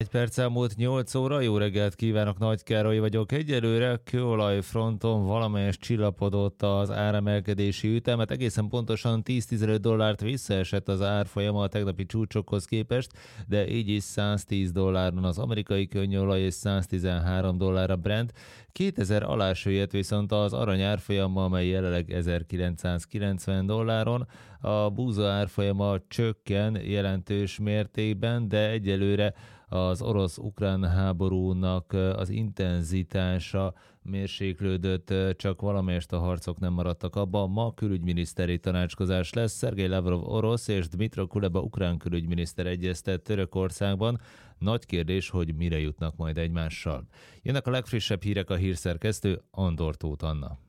Egy perc elmúlt 8 óra, jó reggelt kívánok, Nagy Károly vagyok. Egyelőre kőolajfronton valamelyest csillapodott az áremelkedési ütemet, egészen pontosan $10-15 visszaesett az árfolyama a tegnapi csúcsokhoz képest, de így is $110 az amerikai könnyolaj és $113 a Brent. 2000 alá süllyedt viszont az arany árfolyama, amely jelenleg $1990. A búza árfolyama csökken jelentős mértékben, de egyelőre az orosz-ukrán háborúnak az intenzitása mérséklődött, csak valamelyest a harcok nem maradtak abban. Ma külügyminiszteri tanácskozás lesz. Szergej Lavrov orosz és Dmytro Kuleba ukrán külügyminiszter egyeztet Törökországban. Nagy kérdés, hogy mire jutnak majd egymással. Jönnek a legfrissebb hírek, a hírszerkesztő Andor Tóth Anna.